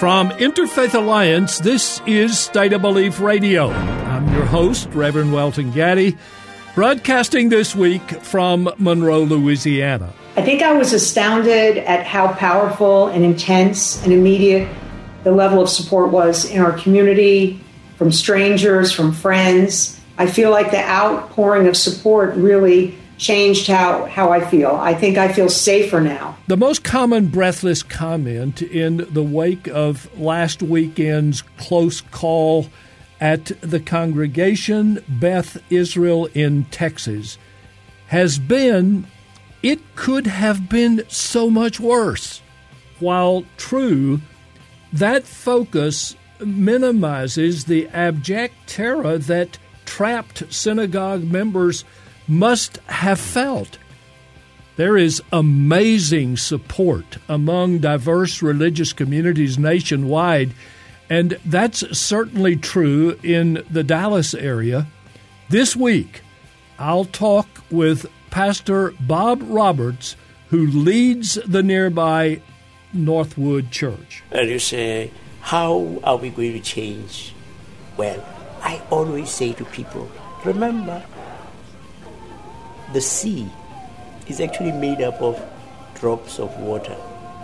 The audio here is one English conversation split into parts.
From Interfaith Alliance, this is State of Belief Radio. I'm your host, Reverend Welton Gaddy, broadcasting this week from Monroe, Louisiana. I think I was astounded at how powerful and intense and immediate the level of support was in our community, from strangers, from friends. I feel like the outpouring of support really changed how I feel. I think I feel safer now. The most common breathless comment in the wake of last weekend's close call at the congregation Beth Israel in Texas has been, "It could have been so much worse." While true, that focus minimizes the abject terror that trapped synagogue members must have felt. There is amazing support among diverse religious communities nationwide, and that's certainly true in the Dallas area. This week, I'll talk with Pastor Bob Roberts, who leads the nearby Northwood Church. And you say, how are we going to change? Well, I always say to people, remember, the sea is actually made up of drops of water.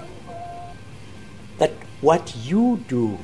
That what you do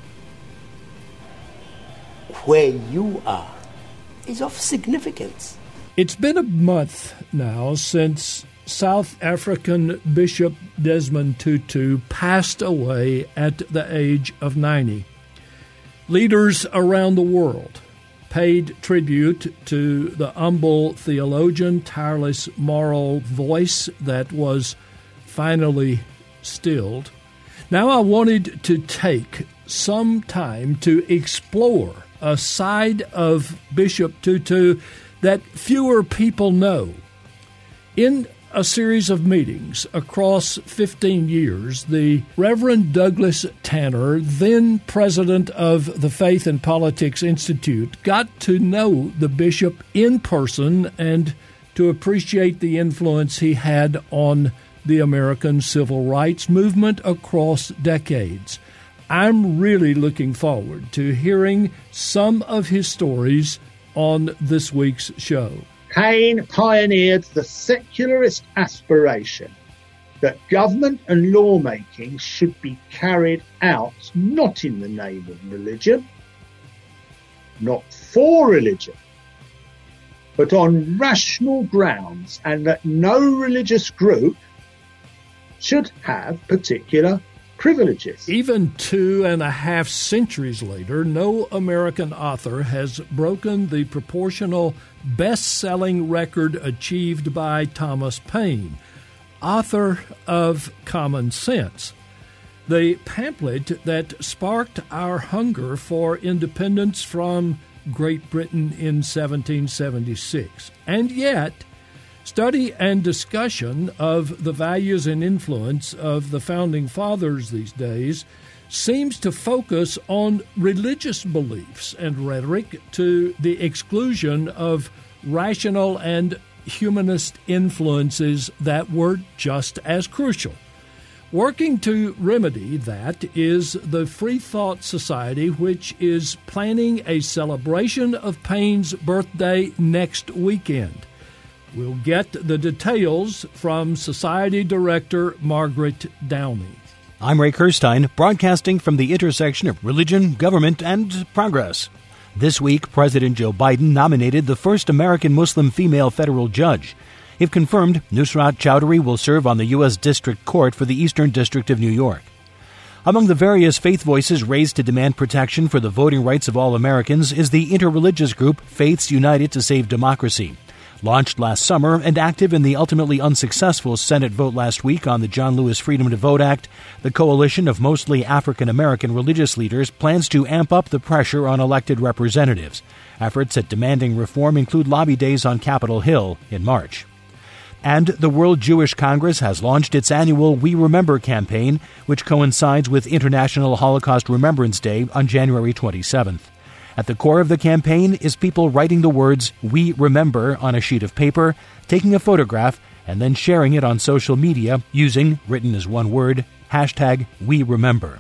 where you are is of significance. It's been a month now since South African Bishop Desmond Tutu passed away at the age of 90. Leaders around the world paid tribute to the humble theologian, tireless moral voice that was finally stilled. Now I wanted to take some time to explore a side of Bishop Tutu that fewer people know. In a series of meetings across 15 years, the Reverend Douglas Tanner, then president of the Faith and Politics Institute, got to know the bishop in person and to appreciate the influence he had on the American civil rights movement across decades. I'm really looking forward to hearing some of his stories on this week's show. Cain pioneered the secularist aspiration that government and lawmaking should be carried out not in the name of religion, not for religion, but on rational grounds, and that no religious group should have particular privileges. Even 2.5 centuries later, no American author has broken the proportional best-selling record achieved by Thomas Paine, author of Common Sense, the pamphlet that sparked our hunger for independence from Great Britain in 1776. And yet, study and discussion of the values and influence of the Founding Fathers these days seems to focus on religious beliefs and rhetoric to the exclusion of rational and humanist influences that were just as crucial. Working to remedy that is the Free Thought Society, which is planning a celebration of Paine's birthday next weekend. We'll get the details from Society Director Margaret Downey. I'm Ray Kirstein, broadcasting from the intersection of religion, government, and progress. This week, President Joe Biden nominated the first American Muslim female federal judge. If confirmed, Nusrat Chowdhury will serve on the U.S. District Court for the Eastern District of New York. Among the various faith voices raised to demand protection for the voting rights of all Americans is the interreligious group Faiths United to Save Democracy. Launched last summer and active in the ultimately unsuccessful Senate vote last week on the John Lewis Freedom to Vote Act, the coalition of mostly African-American religious leaders plans to amp up the pressure on elected representatives. Efforts at demanding reform include lobby days on Capitol Hill in March. And the World Jewish Congress has launched its annual We Remember campaign, which coincides with International Holocaust Remembrance Day on January 27th. At the core of the campaign is people writing the words "We Remember" on a sheet of paper, taking a photograph, and then sharing it on social media using, written as one word, #WeRemember.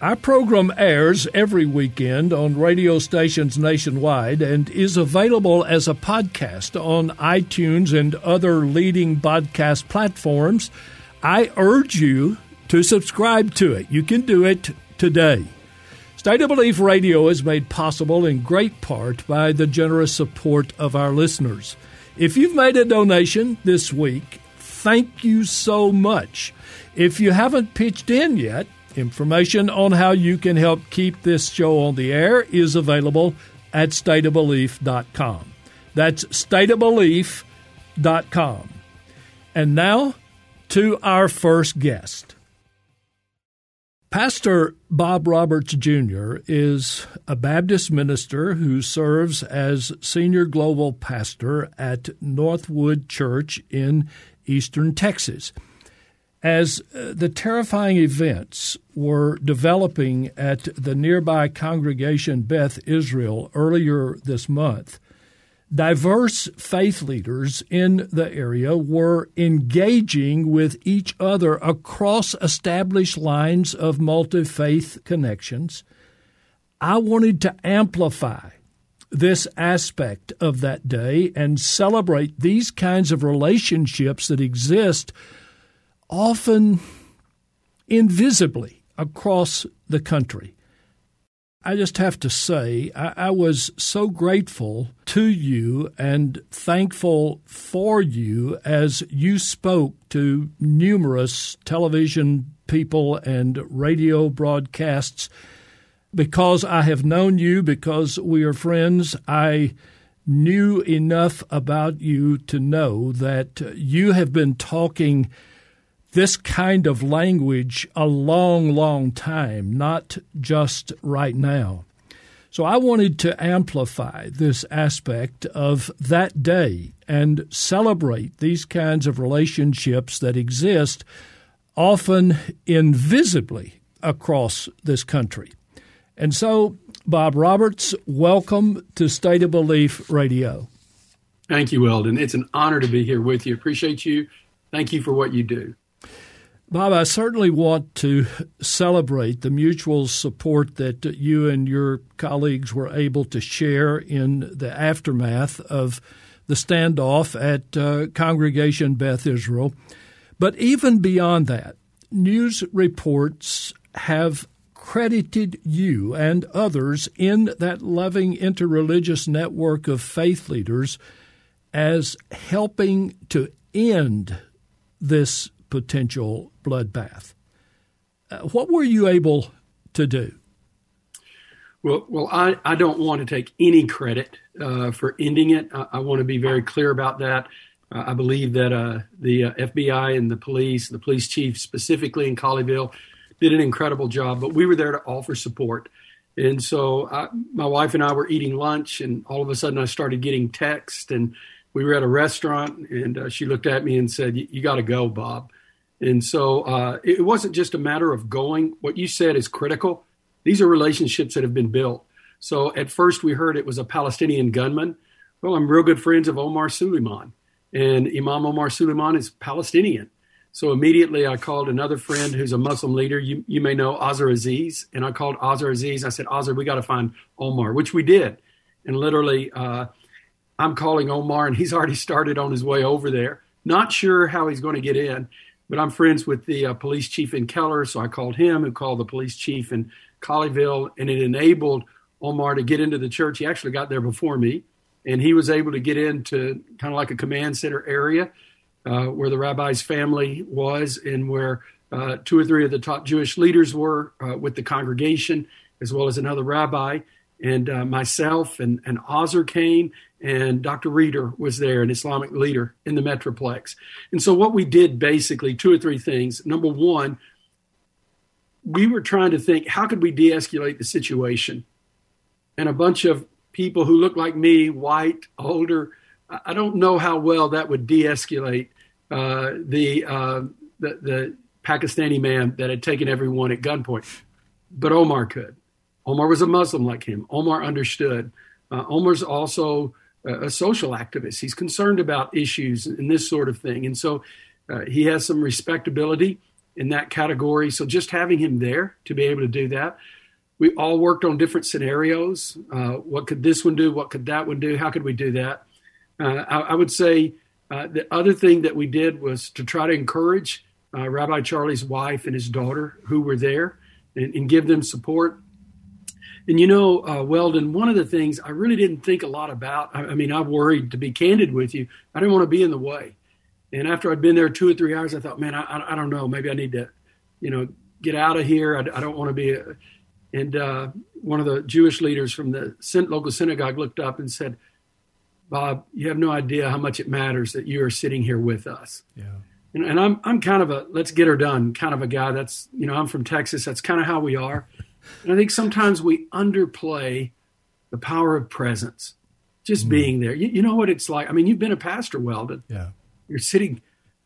Our program airs every weekend on radio stations nationwide and is available as a podcast on iTunes and other leading podcast platforms. I urge you to subscribe to it. You can do it today. State of Belief Radio is made possible in great part by the generous support of our listeners. If you've made a donation this week, thank you so much. If you haven't pitched in yet, information on how you can help keep this show on the air is available at stateofbelief.com. That's stateofbelief.com. And now to our first guest. Pastor Bob Roberts Jr. is a Baptist minister who serves as senior global pastor at Northwood Church in Eastern Texas. As the terrifying events were developing at the nearby congregation Beth Israel earlier this month, diverse faith leaders in the area were engaging with each other across established lines of multi-faith connections. I wanted to amplify this aspect of that day and celebrate these kinds of relationships that exist often invisibly across the country. I just have to say, I was so grateful to you and thankful for you as you spoke to numerous television people and radio broadcasts. Because I have known you, because we are friends, I knew enough about you to know that you have been talking this kind of language a long, long time, not just right now. So I wanted to amplify this aspect of that day and celebrate these kinds of relationships that exist often invisibly across this country. And so, Bob Roberts, welcome to State of Belief Radio. Thank you, Weldon. It's an honor to be here with you. Appreciate you. Thank you for what you do. Bob, I certainly want to celebrate the mutual support that you and your colleagues were able to share in the aftermath of the standoff at Congregation Beth Israel. But even beyond that, news reports have credited you and others in that loving interreligious network of faith leaders as helping to end this potential bloodbath. What were you able to do? Well, I don't want to take any credit for ending it. I want to be very clear about that. I believe that the FBI and the police chief specifically in Colleyville did an incredible job, but we were there to offer support. And so my wife and I were eating lunch, and all of a sudden I started getting texts, and we were at a restaurant, and she looked at me and said, "You got to go, Bob." And so it wasn't just a matter of going. What you said is critical. These are relationships that have been built. So at first we heard it was a Palestinian gunman. Well, I'm real good friends of Omar Suleiman, and Imam Omar Suleiman is Palestinian. So immediately I called another friend who's a Muslim leader. You may know Azhar Aziz. And I called Azhar Aziz. I said, Azhar, we got to find Omar, which we did. And literally I'm calling Omar, and he's already started on his way over there. Not sure how he's going to get in. But I'm friends with the police chief in Keller, so I called him, who called the police chief in Colleyville, and it enabled Omar to get into the church. He actually got there before me, and he was able to get into kind of like a command center area where the rabbi's family was, and where 2 or 3 of the top Jewish leaders were with the congregation, as well as another rabbi. And myself and Azhar came, and Dr. Reeder was there, an Islamic leader in the Metroplex. And so what we did, basically, 2 or 3 things. Number one, we were trying to think, how could we de-escalate the situation? And a bunch of people who looked like me, white, older, I don't know how well that would de-escalate the Pakistani man that had taken everyone at gunpoint. But Omar could. Omar was a Muslim like him. Omar understood. Omar's also a social activist. He's concerned about issues and this sort of thing. And so he has some respectability. in that category. So just having him there to be able to do that. We all worked on different scenarios. What could this one do? What could that one do? How could we do that? I would say the other thing that we did was to try to encourage Rabbi Charlie's wife and his daughter who were there and give them support. And, Weldon, one of the things I really didn't think a lot about, I worried, to be candid with you, I didn't want to be in the way. And after I'd been there 2 or 3 hours, I thought, man, I don't know, maybe I need to, get out of here. I don't want to be And one of the Jewish leaders from the local synagogue looked up and said, Bob, you have no idea how much it matters that you are sitting here with us. Yeah. And I'm kind of a let's get her done kind of a guy. That's, I'm from Texas. That's kind of how we are. And I think sometimes we underplay the power of presence, just being there. You know what it's like. I mean, you've been a pastor, Weldon. Yeah. You're sitting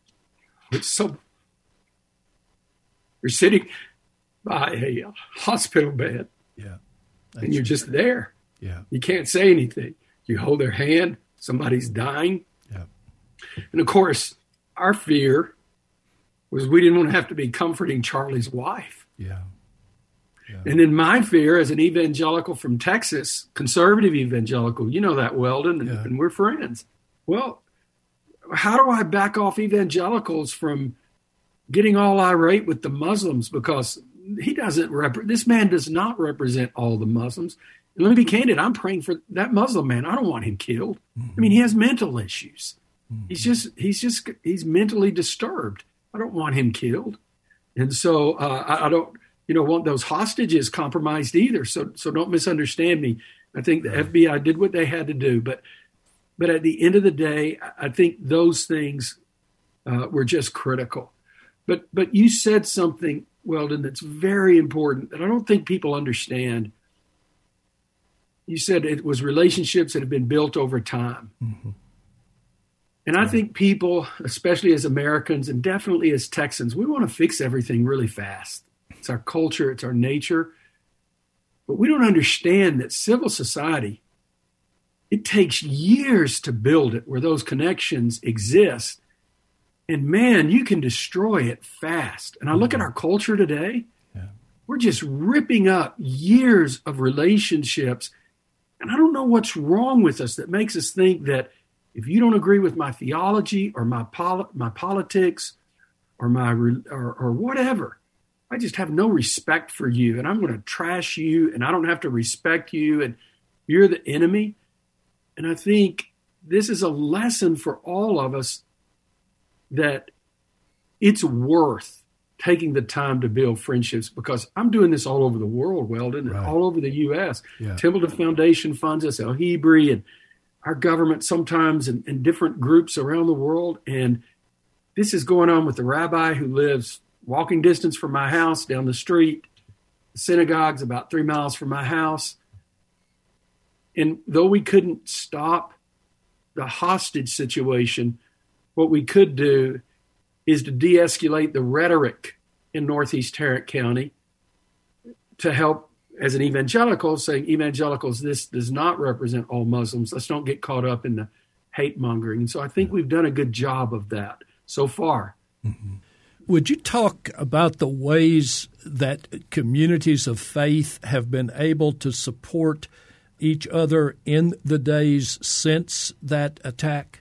by a hospital bed. Yeah. And you're just there. Yeah. You can't say anything. You hold their hand. Somebody's dying. Yeah. And of course, our fear was we didn't want to have to be comforting Charlie's wife. Yeah. Yeah. And then my fear as an evangelical from Texas, conservative evangelical, you know that, Weldon, and we're friends. Well, how do I back off evangelicals from getting all irate with the Muslims? Because this man does not represent all the Muslims. And let me be candid, I'm praying for that Muslim man. I don't want him killed. Mm-hmm. I mean, he has mental issues. Mm-hmm. He's mentally disturbed. I don't want him killed. And so I don't, want those hostages compromised either. So don't misunderstand me. I think the FBI did what they had to do. But at the end of the day, I think those things were just critical. But you said something, Weldon, that's very important that I don't think people understand. You said it was relationships that have been built over time. Mm-hmm. And I think people, especially as Americans and definitely as Texans, we want to fix everything really fast. It's our culture, it's our nature. But we don't understand that civil society, it takes years to build it where those connections exist. And man, you can destroy it fast. And I look at our culture today, we're just ripping up years of relationships. And I don't know what's wrong with us that makes us think that if you don't agree with my theology or my politics or or whatever, I just have no respect for you and I'm going to trash you and I don't have to respect you and you're the enemy. And I think this is a lesson for all of us that it's worth taking the time to build friendships, because I'm doing this all over the world, Weldon, and all over the U.S. Yeah. Templeton Foundation funds us, El Hebrew, and our government sometimes, and different groups around the world. And this is going on with the rabbi who lives walking distance from my house down the street. The synagogue's about 3 miles from my house. And though we couldn't stop the hostage situation, what we could do is to de-escalate the rhetoric in Northeast Tarrant County to help, as an evangelical, saying evangelicals, this does not represent all Muslims. Let's don't get caught up in the hate mongering. And so I think we've done a good job of that so far. Mm-hmm. Would you talk about the ways that communities of faith have been able to support each other in the days since that attack?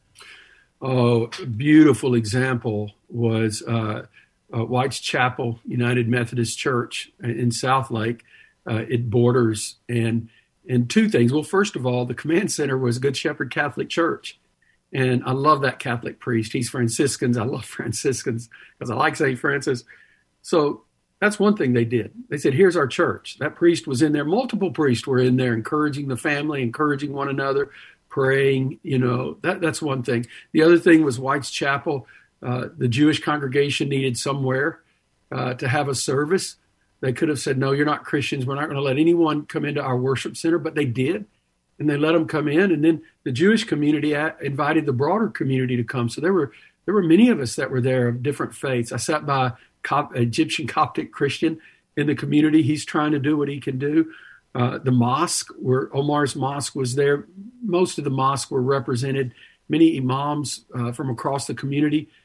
Oh, a beautiful example was White's Chapel United Methodist Church in Southlake. It borders and two things. Well, first of all, the command center was Good Shepherd Catholic Church. And I love that Catholic priest. He's Franciscans. I love Franciscans because I like St. Francis. So that's one thing they did. They said, here's our church. That priest was in there. Multiple priests were in there encouraging the family, encouraging one another, praying. That's one thing. The other thing was White's Chapel. The Jewish congregation needed somewhere to have a service. They could have said, no, you're not Christians. We're not going to let anyone come into our worship center. But they did. And they let them come in. And then the Jewish community invited the broader community to come. So there were many of us that were there of different faiths. I sat by Egyptian Coptic Christian in the community. He's trying to do what he can do. The mosque, where Omar's mosque was there, most of the mosque were represented, many imams from across the community.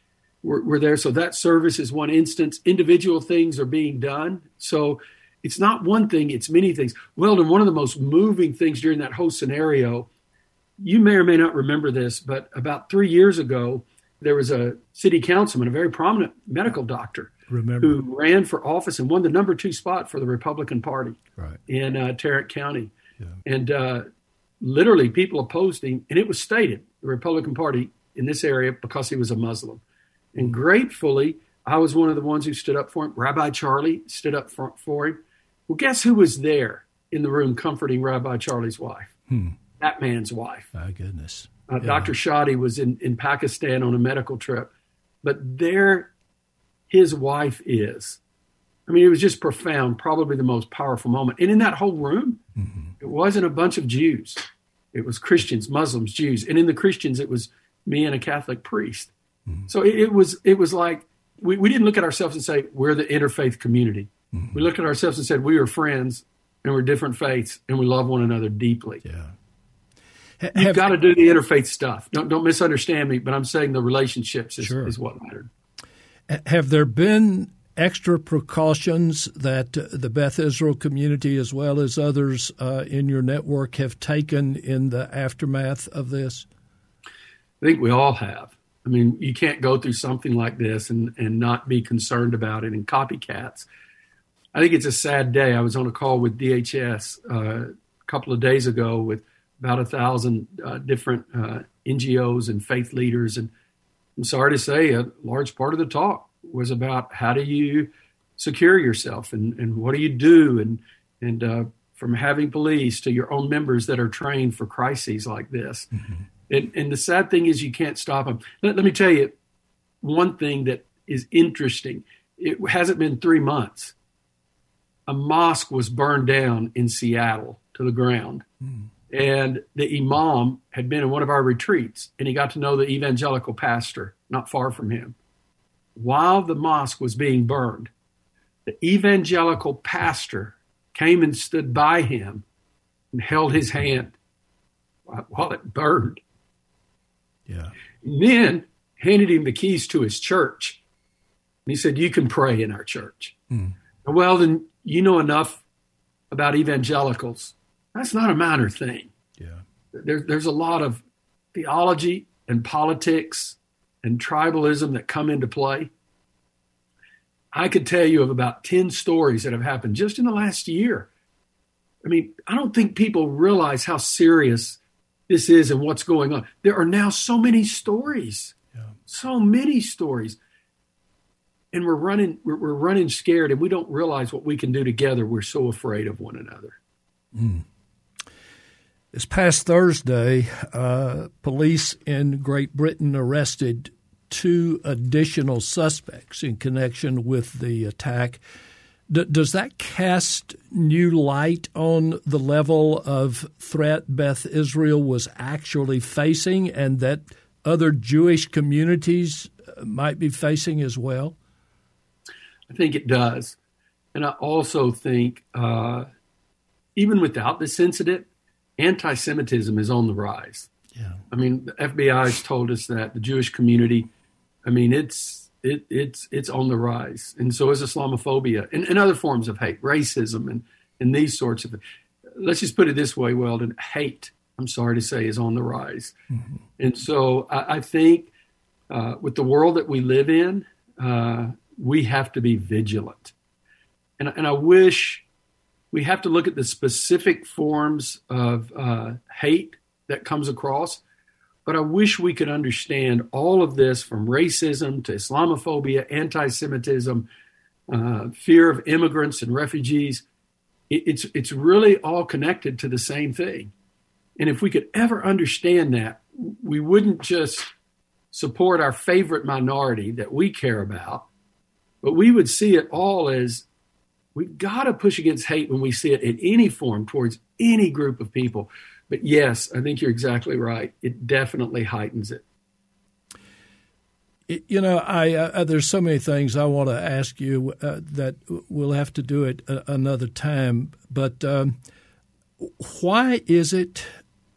were there. So that service is one instance. Individual things are being done. So it's not one thing, it's many things. Weldon, one of the most moving things during that whole scenario, you may or may not remember this, but about 3 years ago, there was a city councilman, a very prominent medical doctor, who ran for office and won the number 2 spot for the Republican Party in Tarrant County. Yeah. And literally people opposed him, and it was stated, the Republican Party in this area, because he was a Muslim. And gratefully, I was one of the ones who stood up for him. Rabbi Charlie stood up for him. Well, guess who was there in the room comforting Rabbi Charlie's wife? That man's wife. My goodness. Dr. Shadi was in Pakistan on a medical trip. But there his wife is. I mean, it was just profound, probably the most powerful moment. And in that whole room, it wasn't a bunch of Jews. It was Christians, Muslims, Jews. And in the Christians, it was me and a Catholic priest. So it was like we didn't look at ourselves and say, we're the interfaith community. We looked at ourselves and said, we are friends and we're different faiths and we love one another deeply. Yeah. You've got to do the interfaith stuff. Don't misunderstand me, but I'm saying the relationships is what mattered. Have there been extra precautions that the Beth Israel community, as well as others in your network, have taken in the aftermath of this? I think we all have. I mean, you can't go through something like this and not be concerned about it, and copycats. I think it's a sad day. I was on a call with DHS a couple of days ago with about 1,000 different NGOs and faith leaders. And I'm sorry to say a large part of the talk was about how do you secure yourself and what do you do? And from having police to your own members that are trained for crises like this. And the sad thing is you can't stop them. Let me tell you one thing that is interesting. It hasn't been 3 months. A mosque was burned down in Seattle to the ground. And the imam had been in one of our retreats, and he got to know the evangelical pastor not far from him. While the mosque was being burned, the evangelical pastor came and stood by him and held his hand while it burned. Yeah. And then handed him the keys to his church. And he said, you can pray in our church. Well, then you know enough about evangelicals. That's not a minor thing. Yeah. There's a lot of theology and politics and tribalism that come into play. I could tell you of about 10 stories that have happened just in the last year. I mean, I don't think people realize how serious this is and what's going on. There are now so many stories, so many stories. And we're running scared, and we don't realize what we can do together. We're so afraid of one another. This past Thursday, police in Great Britain arrested 2 additional suspects in connection with the attack. Does that cast new light on the level of threat Beth Israel was actually facing and that other Jewish communities might be facing as well? I think it does. And I also think even without this incident, anti-Semitism is on the rise. Yeah. I mean, the FBI has told us that the Jewish community, I mean, it's on the rise. And so is Islamophobia and other forms of hate, racism and these sorts of things. Let's just put it this way, Weldon, hate, I'm sorry to say, is on the rise. And so I think with the world that we live in, we have to be vigilant. And I wish we have to look at the specific forms of hate that comes across. But I wish we could understand all of this, from racism to Islamophobia, anti-Semitism, fear of immigrants and refugees. It's really all connected to the same thing. And if we could ever understand that, we wouldn't just support our favorite minority that we care about, but we would see it all as we've got to push against hate when we see it in any form towards any group of people. But yes, I think you're exactly right. It definitely heightens it. You know, there's so many things I want to ask you that we'll have to do it another time. But why is it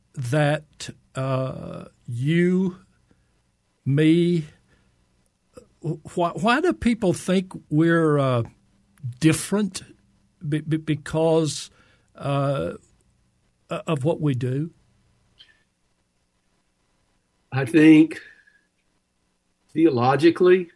that you, me, why do people think we're different because of what we do? I think theologically,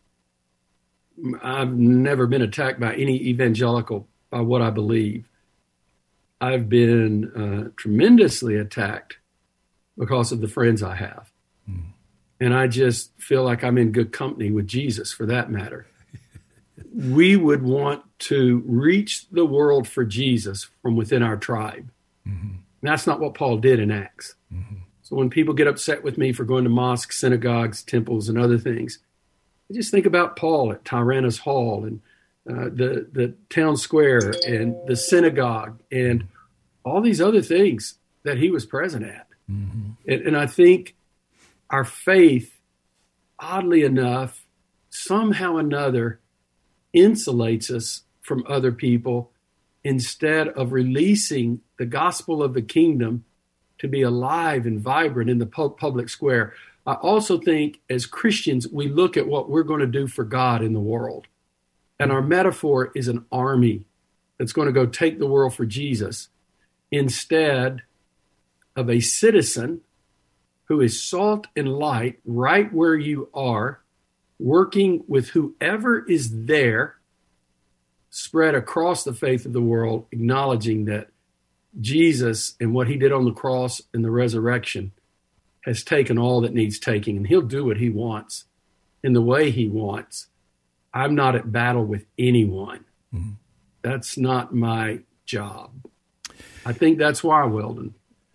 I've never been attacked by any evangelical by what I believe. I've been tremendously attacked because of the friends I have. And I just feel like I'm in good company with Jesus, for that matter. We would want to reach the world for Jesus from within our tribe. And that's not what Paul did in Acts. So when people get upset with me for going to mosques, synagogues, temples, and other things, I just think about Paul at Tyrannus Hall and the town square and the synagogue and all these other things that he was present at. And I think our faith, oddly enough, somehow or another insulates us from other people instead of releasing the gospel of the kingdom to be alive and vibrant in the public square. I also think as Christians, we look at what we're going to do for God in the world. And our metaphor is an army that's going to go take the world for Jesus instead of a citizen who is salt and light right where you are, working with whoever is there, spread across the faith of the world, acknowledging that Jesus and what he did on the cross and the resurrection has taken all that needs taking, and he'll do what he wants in the way he wants. I'm not at battle with anyone. That's not my job. I think that's why, Weldon.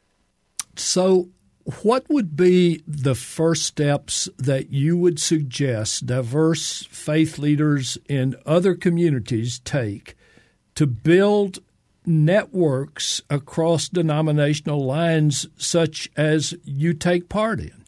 So what would be the first steps that you would suggest diverse faith leaders in other communities take to build networks across denominational lines such as you take part in?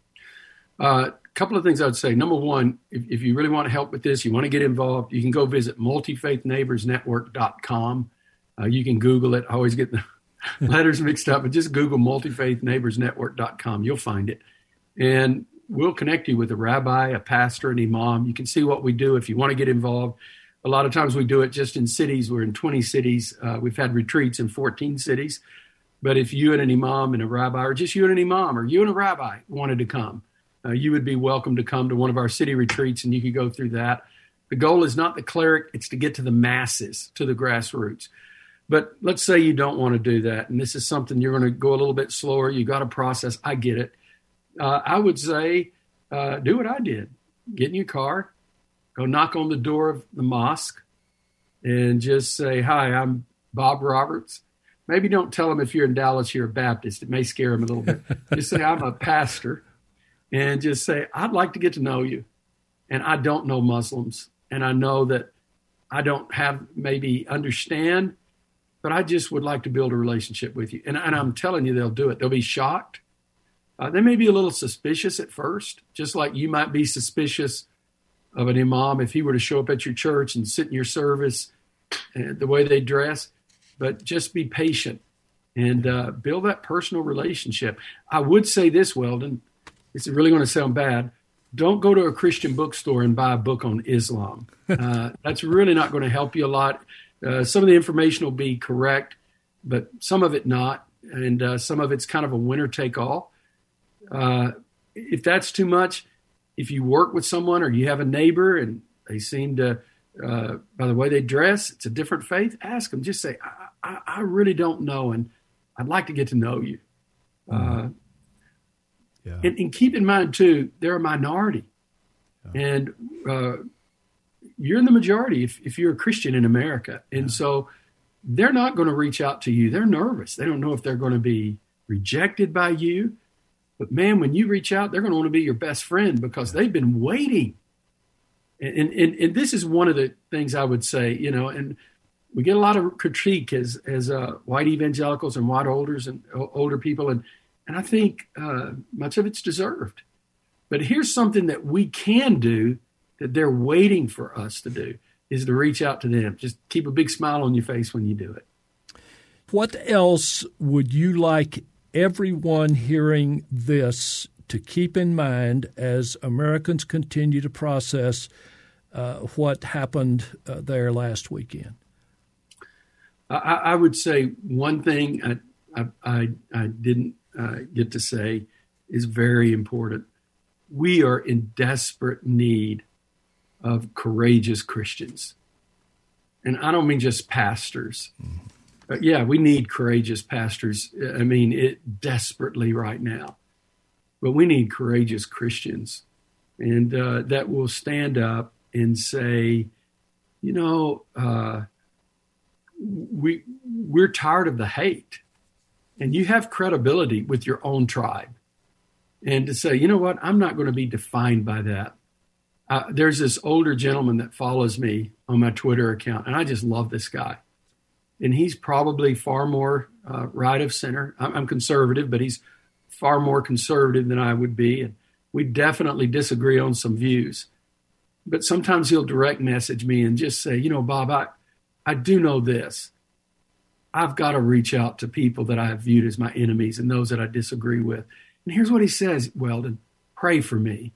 A couple of things I would say. Number one, if you really want to help with this, you want to get involved, you can go visit multifaithneighborsnetwork.com. You can Google it. I always get the letters mixed up, but just Google multifaithneighborsnetwork.com. You'll find it. And we'll connect you with a rabbi, a pastor, an imam. You can see what we do if you want to get involved. A lot of times we do it just in cities. We're in 20 cities. We've had retreats in 14 cities. But if you and an imam and a rabbi, or just you and an imam, or you and a rabbi wanted to come, you would be welcome to come to one of our city retreats, and you could go through that. The goal is not the cleric, it's to get to the masses, to the grassroots. But let's say you don't want to do that, and this is something you're going to go a little bit slower. You got to process. I get it. I would say do what I did. Get in your car, go knock on the door of the mosque, and just say, "Hi, I'm Bob Roberts." Maybe don't tell them if you're in Dallas, you're a Baptist. It may scare them a little bit. Just say, "I'm a pastor," and just say, "I'd like to get to know you. And I don't know Muslims, and I know that I don't have maybe understand, but I just would like to build a relationship with you." And I'm telling you, they'll do it. They'll be shocked. They may be a little suspicious at first, just like you might be suspicious of an imam if he were to show up at your church and sit in your service and the way they dress. But just be patient and build that personal relationship. I would say this, Weldon, it's really going to sound bad. Don't go to a Christian bookstore and buy a book on Islam. That's really not going to help you a lot. Some of the information will be correct, but some of it not. And some of it's kind of a winner take all. If that's too much, if you work with someone or you have a neighbor and they seem to, by the way they dress, it's a different faith, ask them. Just say, I really don't know, and I'd like to get to know you. Yeah. And keep in mind, too, they're a minority. Yeah. And you're in the majority if you're a Christian in America. And so they're not going to reach out to you. They're nervous. They don't know if they're going to be rejected by you. But, man, when you reach out, they're going to want to be your best friend because they've been waiting. And this is one of the things I would say, you know, and we get a lot of critique as white evangelicals and white older people. And I think much of it's deserved. But here's something that we can do that they're waiting for us to do, is to reach out to them. Just keep a big smile on your face when you do it. What else would you like everyone hearing this to keep in mind as Americans continue to process what happened there last weekend? I would say one thing I didn't get to say is very important. We are in desperate need of courageous Christians. And I don't mean just pastors. Yeah, we need courageous pastors. I mean, it desperately right now. But we need courageous Christians, and that will stand up and say, you know, we're tired of the hate, and you have credibility with your own tribe, and to say, you know what, I'm not going to be defined by that. There's this older gentleman that follows me on my Twitter account, and I just love this guy. And he's probably far more right of center. I'm conservative, but he's far more conservative than I would be. And we definitely disagree on some views. But sometimes he'll direct message me and just say, you know, Bob, I do know this. I've got to reach out to people that I have viewed as my enemies and those that I disagree with. And here's what he says, Weldon, pray for me.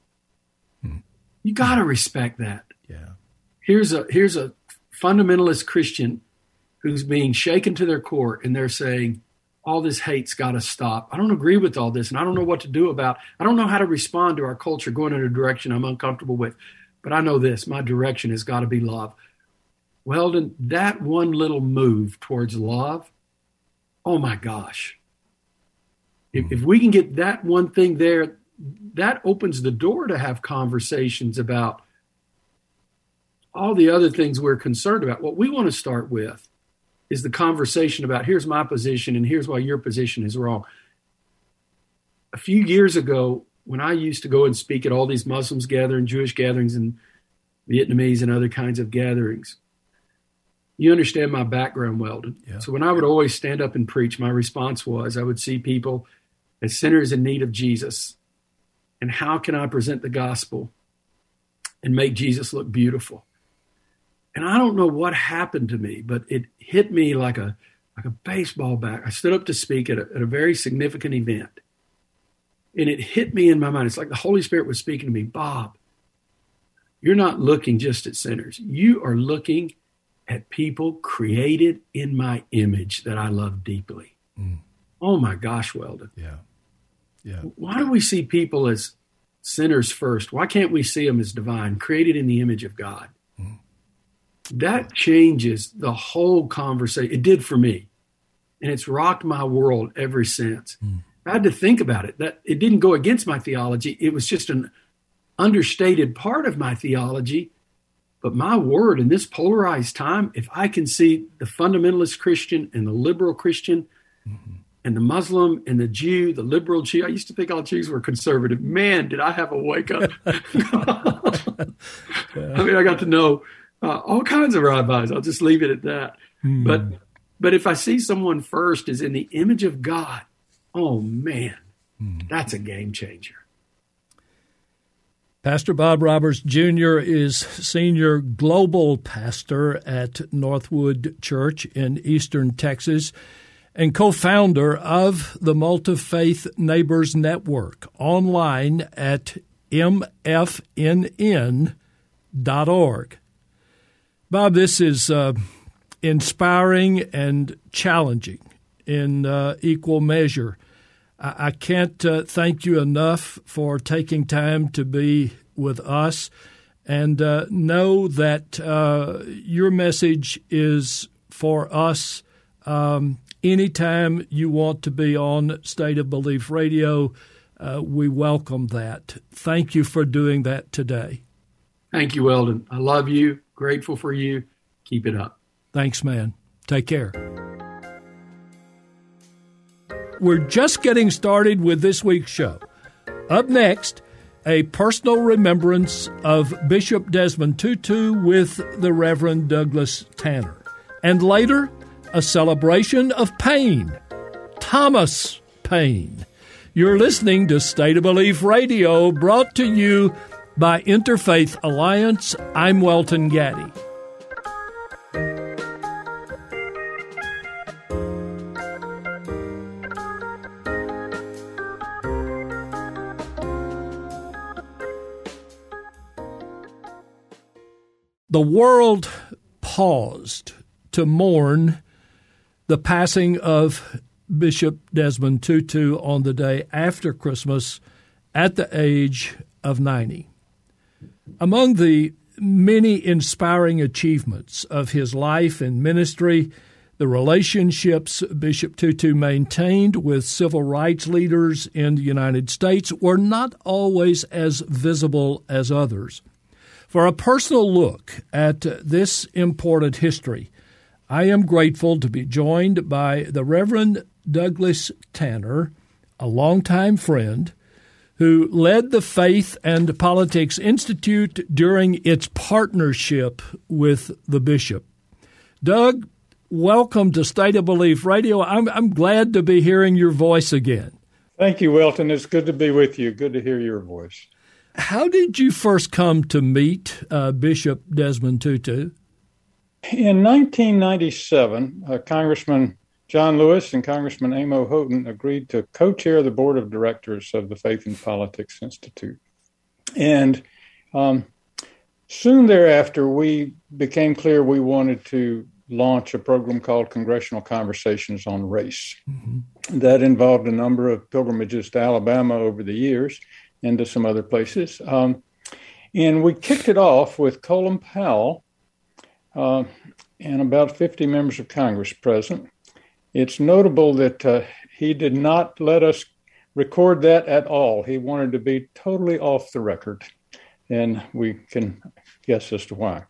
You got to respect that. Yeah. Here's a fundamentalist Christian who's being shaken to their core, and they're saying, all this hate's got to stop. I don't agree with all this, and I don't know what to do about it. I don't know how to respond to our culture going in a direction I'm uncomfortable with. But I know this, my direction has got to be love. Weldon, that one little move towards love, oh my gosh. If we can get that one thing there, that opens the door to have conversations about all the other things we're concerned about. What we want to start with is the conversation about here's my position and here's why your position is wrong. A few years ago, when I used to go and speak at all these Muslims gatherings, Jewish gatherings, and Vietnamese and other kinds of gatherings, you understand my background, Weldon. Yeah. So when I would always stand up and preach, my response was I would see people as sinners in need of Jesus. And how can I present the gospel and make Jesus look beautiful? And I don't know what happened to me, but it hit me like a baseball bat. I stood up to speak at a very significant event. And it hit me in my mind. It's like the Holy Spirit was speaking to me. Bob, you're not looking just at sinners. You are looking at people created in my image that I love deeply. Oh my gosh, Weldon. Yeah. Yeah. Why do we see people as sinners first? Why can't we see them as divine, created in the image of God? That changes the whole conversation. It did for me. And it's rocked my world ever since. I had to think about it. That it didn't go against my theology. It was just an understated part of my theology. But my word, in this polarized time, if I can see the fundamentalist Christian and the liberal Christian and the Muslim and the Jew, the liberal Jew, I used to think all Jews were conservative. Man, did I have a wake up. I mean, I got to know all kinds of rabbis. I'll just leave it at that. But if I see someone first is in the image of God, oh man, that's a game changer. Pastor Bob Roberts Jr. is Senior Global Pastor at Northwood Church in Eastern Texas and co-founder of the Multi-Faith Neighbors Network, online at mfnn.org. Bob, this is inspiring and challenging in equal measure. I can't thank you enough for taking time to be with us, and know that your message is for us. Anytime you want to be on State of Belief Radio, we welcome that. Thank you for doing that today. Thank you, Weldon. I love you. Grateful for you. Keep it up. Thanks, man. Take care. We're just getting started with this week's show. Up next, a personal remembrance of Bishop Desmond Tutu with the Reverend Douglas Tanner. And later, a celebration of Paine, Thomas Paine. You're listening to State of Belief Radio, brought to you by Interfaith Alliance. I'm Welton Gaddy. The world paused to mourn the passing of Bishop Desmond Tutu on the day after Christmas at the age of 90. Among the many inspiring achievements of his life and ministry, the relationships Bishop Tutu maintained with civil rights leaders in the United States were not always as visible as others. For a personal look at this important history, I am grateful to be joined by the Reverend Douglas Tanner, a longtime friend, who led the Faith and Politics Institute during its partnership with the bishop. Doug, welcome to State of Belief Radio. I'm glad to be hearing your voice again. Thank you, Welton. It's good to be with you. Good to hear your voice. How did you first come to meet Bishop Desmond Tutu? In 1997, Congressman John Lewis and Congressman Amo Houghton agreed to co-chair the board of directors of the Faith and Politics Institute. And soon thereafter, we became clear we wanted to launch a program called Congressional Conversations on Race. Mm-hmm. That involved a number of pilgrimages to Alabama over the years and to some other places. And we kicked it off with Colin Powell and about 50 members of Congress present. It's notable that he did not let us record that at all. He wanted to be totally off the record, and we can guess as to why.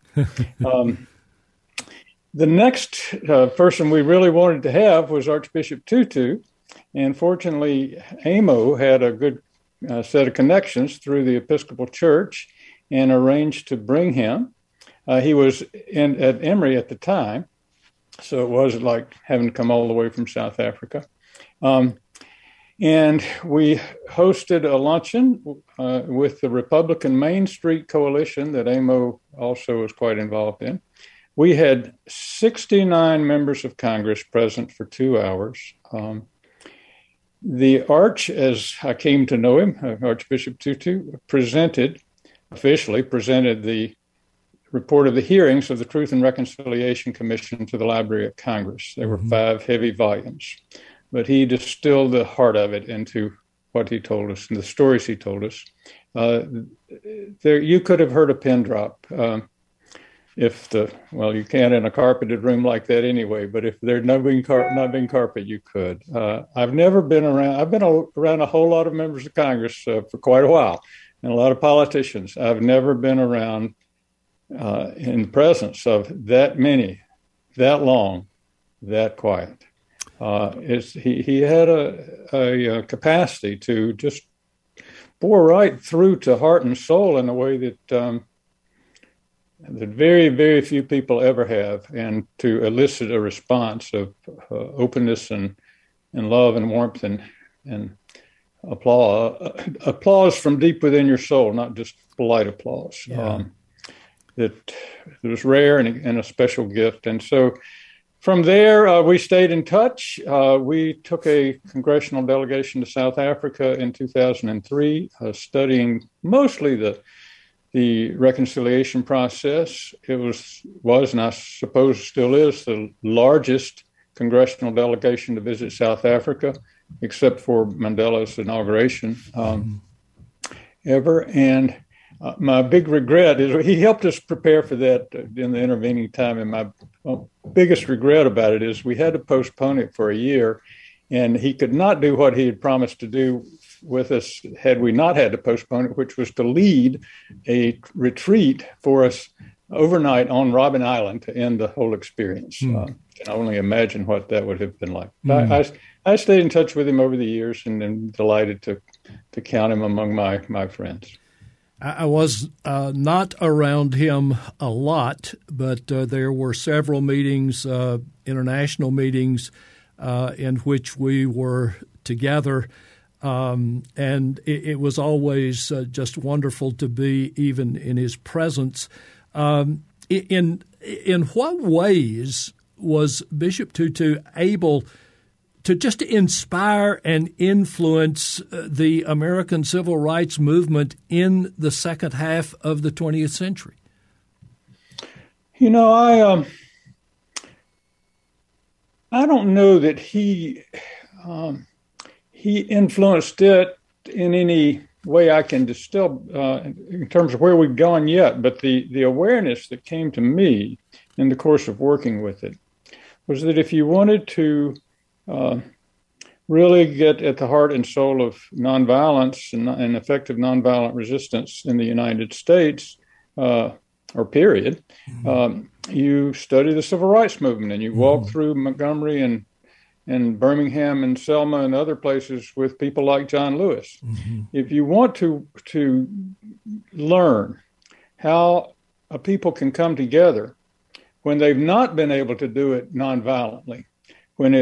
The next person we really wanted to have was Archbishop Tutu, and fortunately, Amo had a good set of connections through the Episcopal Church and arranged to bring him. He was at Emory at the time, so it wasn't like having to come all the way from South Africa. And we hosted a luncheon with the Republican Main Street Coalition that Amo also was quite involved in. We had 69 members of Congress present for 2 hours. The Arch, as I came to know him, Archbishop Tutu, officially presented the report of the hearings of the Truth and Reconciliation Commission to the Library of Congress. There were 5 heavy volumes, but he distilled the heart of it into what he told us and the stories he told us. You could have heard a pin drop you can't in a carpeted room like that anyway, but if there'd not been carpet, you could. I've been around a whole lot of members of Congress for quite a while and a lot of politicians. I've never been around in the presence of that many, that long, that quiet. He had a capacity to just bore right through to heart and soul in a way that very, very few people ever have, and to elicit a response of openness and love and warmth and applause from deep within your soul, not just polite applause. Yeah. That was rare and a special gift. And so from there, we stayed in touch. We took a congressional delegation to South Africa in 2003, studying mostly the reconciliation process. It was, and I suppose still is, the largest congressional delegation to visit South Africa, except for Mandela's inauguration ever. And my big regret is he helped us prepare for that in the intervening time. And my biggest regret about it is we had to postpone it for a year, and he could not do what he had promised to do with us had we not had to postpone it, which was to lead a retreat for us overnight on Robben Island to end the whole experience. Can only imagine what that would have been like. I stayed in touch with him over the years, and am delighted to count him among my friends. I was not around him a lot, but there were several meetings, international meetings, in which we were together. And it was always just wonderful to be even in his presence. In what ways was Bishop Tutu able to just inspire and influence the American civil rights movement in the second half of the 20th century? I don't know that he influenced it in any way I can distill in terms of where we've gone yet. But the awareness that came to me in the course of working with it was that if you wanted to really get at the heart and soul of nonviolence and effective nonviolent resistance in the United States, or period, you study the civil rights movement and you walk through Montgomery and Birmingham and Selma and other places with people like John Lewis. If you want to learn how a people can come together when they've not been able to do it nonviolently, that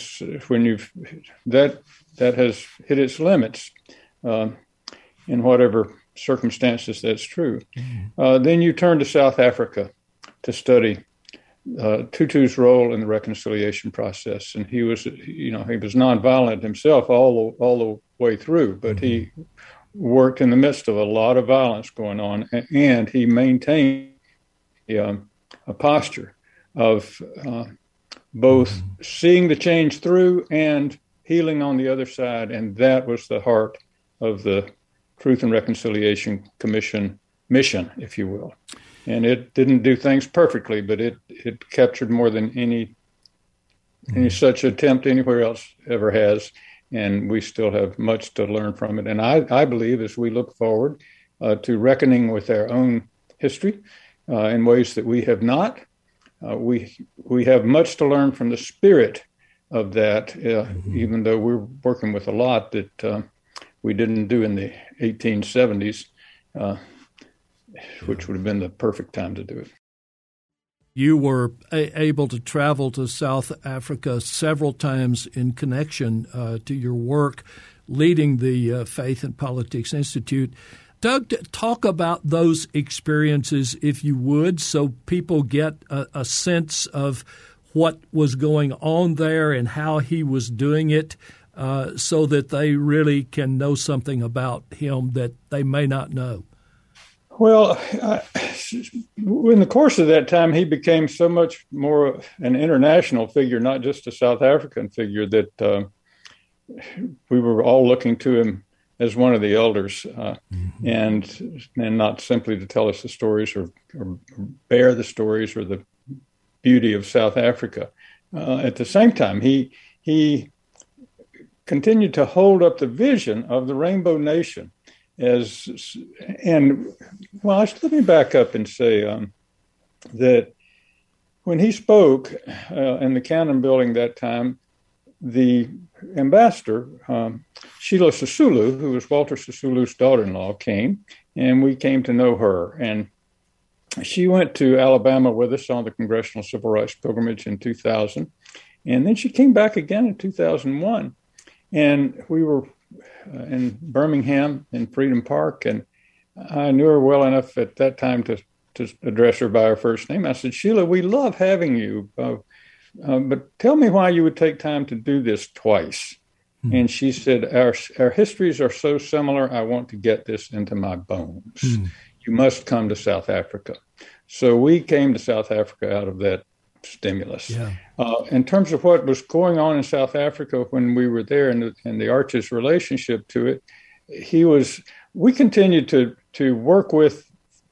has hit its limits in whatever circumstances that's true, then you turn to South Africa to study Tutu's role in the reconciliation process. And he was nonviolent himself all the way through, but he worked in the midst of a lot of violence going on, and he maintained a posture of both seeing the change through and healing on the other side. And that was the heart of the Truth and Reconciliation Commission mission, if you will. And it didn't do things perfectly, but it captured more than any such attempt anywhere else ever has. And we still have much to learn from it. And I believe as we look forward to reckoning with our own history in ways that we have not, we have much to learn from the spirit of that, even though we're working with a lot that we didn't do in the 1870s, which would have been the perfect time to do it. You were able to travel to South Africa several times in connection to your work leading the Faith and Politics Institute. Doug, talk about those experiences, if you would, so people get a sense of what was going on there and how he was doing it, so that they really can know something about him that they may not know. Well, in the course of that time, he became so much more an international figure, not just a South African figure, that we were all looking to him as one of the elders, and not simply to tell us the stories or bear the stories or the beauty of South Africa. At the same time, he continued to hold up the vision of the Rainbow Nation let me back up and say that when he spoke in the Cannon Building that time, the ambassador, Sheila Sisulu, who was Walter Sisulu's daughter-in-law, came, and we came to know her. And she went to Alabama with us on the Congressional Civil Rights Pilgrimage in 2000. And then she came back again in 2001. And we were in Birmingham in Freedom Park, and I knew her well enough at that time to address her by her first name. I said, Sheila, we love having you, but tell me why you would take time to do this twice. And she said, our histories are so similar, I want to get this into my bones. You must come to South Africa. So we came to South Africa out of that stimulus. In terms of what was going on in South Africa when we were there and the Arch's relationship to it, we continued to work with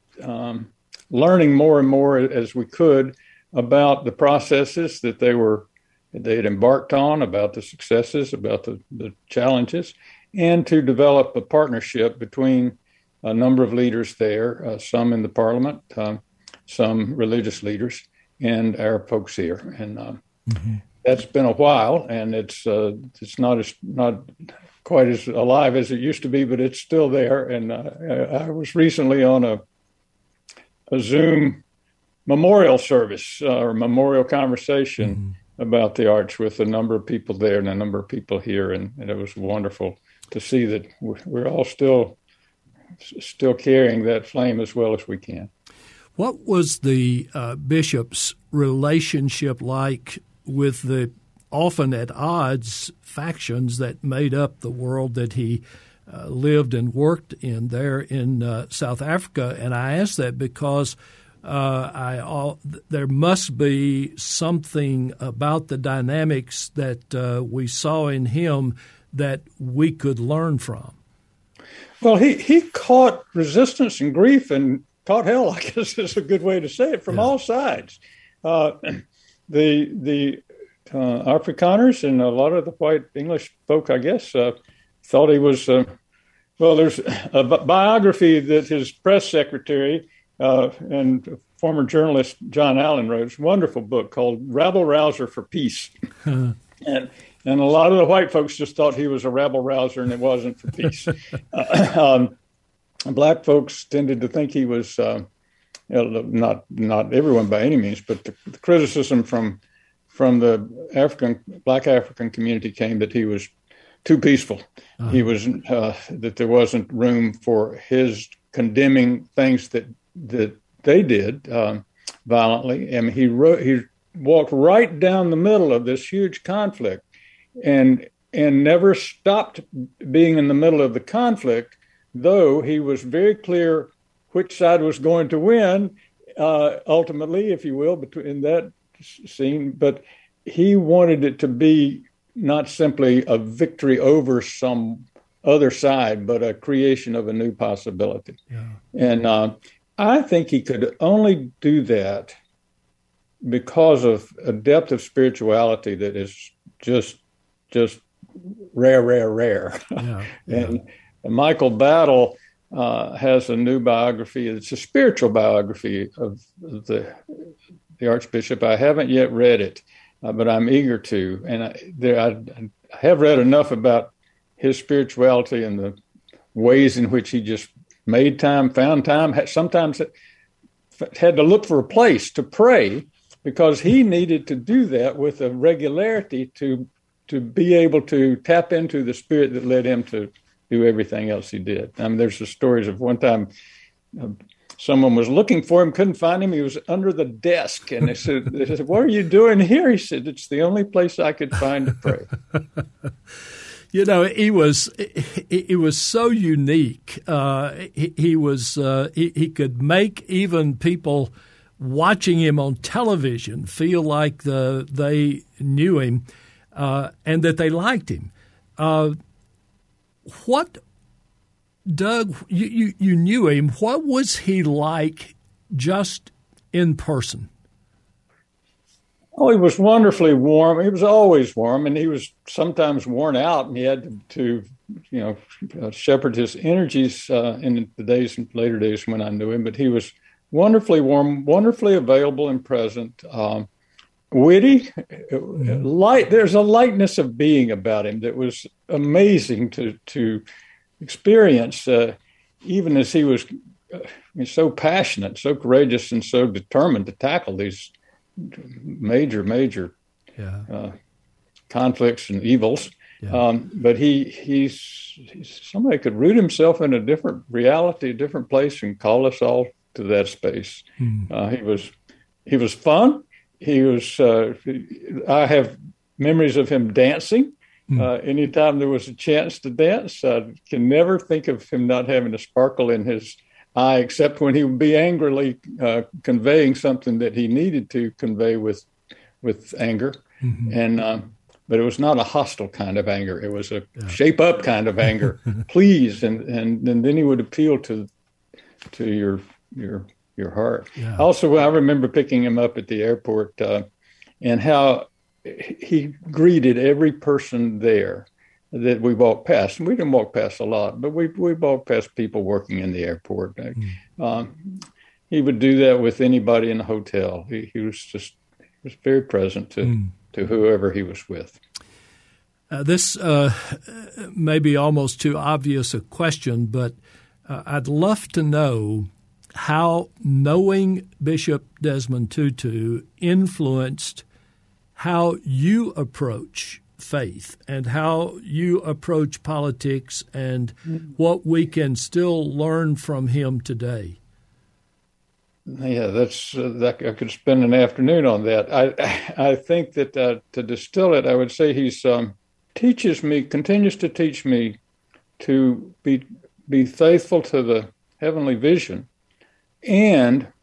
learning more and more as we could about the processes that they had embarked on, about the successes, about the challenges, and to develop a partnership between a number of leaders there, some in the parliament, some religious leaders, and our folks here. And that's been a while, and it's not quite as alive as it used to be, but it's still there. And I was recently on a Zoom memorial service or memorial conversation about the Arch with a number of people there and a number of people here, and it was wonderful to see that we're all still carrying that flame as well as we can. What was the bishop's relationship like with the often at odds factions that made up the world that he lived and worked in there in South Africa? And I ask that because There must be something about the dynamics that we saw in him that we could learn from. Well, he caught resistance and grief and caught hell, I guess is a good way to say it, from all sides. The Afrikaners and a lot of the white English folk, I guess, thought he was. There's a biography that his press secretary and former journalist John Allen wrote. It's a wonderful book called Rabble Rouser for Peace. And a lot of the white folks just thought he was a rabble rouser, and it wasn't for peace. Black folks tended to think he was, not everyone by any means, but the criticism from the Black African community came that he was too peaceful. He was that there wasn't room for his condemning things that they did violently. I mean, he walked right down the middle of this huge conflict, and never stopped being in the middle of the conflict, though he was very clear which side was going to win, ultimately, if you will, in that scene. But he wanted it to be not simply a victory over some other side, but a creation of a new possibility. Yeah. And I think he could only do that because of a depth of spirituality that is just rare. Yeah. And Michael Battle has a new biography. It's a spiritual biography of the Archbishop. I haven't yet read it, but I'm eager to. And I have read enough about his spirituality and the ways in which he just made time, found time, sometimes had to look for a place to pray because he needed to do that with a regularity to be able to tap into the spirit that led him to do everything else he did. I mean, there's the stories of one time someone was looking for him, couldn't find him. He was under the desk. And they said, "What are you doing here?" He said, "It's the only place I could find to pray." You know, he was so unique. He could make even people watching him on television feel like they knew him and that they liked him. What, Doug? You knew him. What was he like just in person? Oh, he was wonderfully warm. He was always warm, and he was sometimes worn out, and he had to shepherd his energies in the days and later days when I knew him. But he was wonderfully warm, wonderfully available and present, witty, light. There's a lightness of being about him that was amazing to experience, even as he was so passionate, so courageous, and so determined to tackle these major conflicts and evils. Yeah. But he's somebody could root himself in a different reality, a different place, and call us all to that space. He was fun. He was. I have memories of him dancing. Anytime there was a chance to dance, I can never think of him not having a sparkle in his eye, except when he would be angrily conveying something that he needed to convey with anger. And but it was not a hostile kind of anger. It was a shape up kind of anger. Please, and then he would appeal to your heart. Yeah. Also, I remember picking him up at the airport and how he greeted every person there that we walked past. And we didn't walk past a lot, but we walked past people working in the airport. He would do that with anybody in the hotel. He was very present to whoever he was with. This may be almost too obvious a question, but I'd love to know how knowing Bishop Desmond Tutu influenced how you approach faith and how you approach politics and what we can still learn from him today. Yeah, that I could spend an afternoon on that. I think that to distill it, I would say he's continues to teach me to be faithful to the heavenly vision and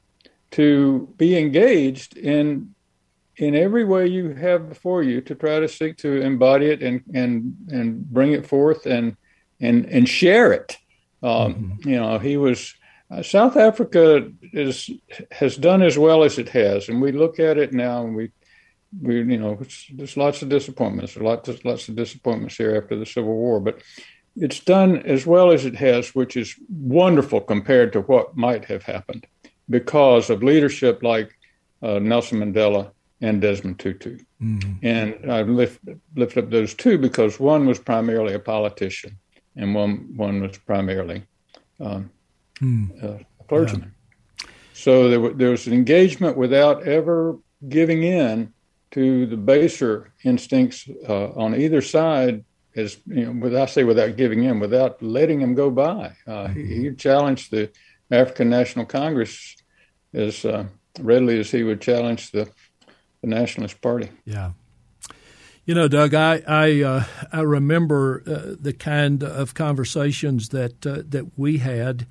to be engaged in every way you have before you, to try to seek to embody it and bring it forth and share it. He was South Africa has done as well as it has, and we look at it now, and we there's lots of disappointments. There's lots of disappointments here after the Civil War, but it's done as well as it has, which is wonderful compared to what might have happened because of leadership like Nelson Mandela and Desmond Tutu. Mm-hmm. And I lift up those two because one was primarily a politician and one was primarily a clergyman. Yeah. So there was an engagement without ever giving in to the baser instincts on either side, as without giving in, without letting him go by. He challenged the African National Congress as readily as he would challenge the Nationalist Party. Yeah. Doug, I remember the kind of conversations that we had,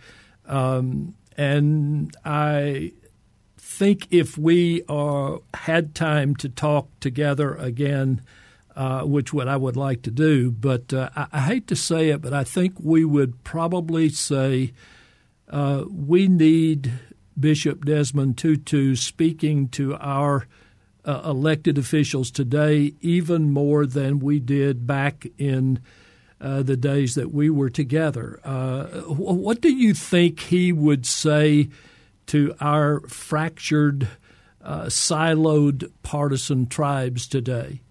and I think if we had time to talk together again, which I would like to do, but I hate to say it, but I think we would probably say we need Bishop Desmond Tutu speaking to our elected officials today even more than we did back in the days that we were together. What do you think he would say to our fractured, siloed partisan tribes today?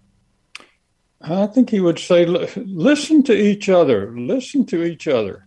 I think he would say, listen to each other. Listen to each other.